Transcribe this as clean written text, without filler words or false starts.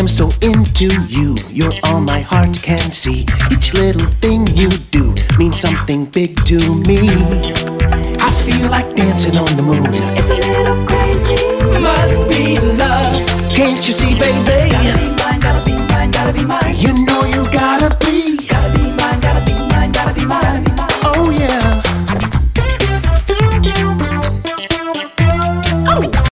I'm so into you. You're all my heart can see. Each little thing you do means something big to me. I feel like dancing on the moon. It's a little crazy.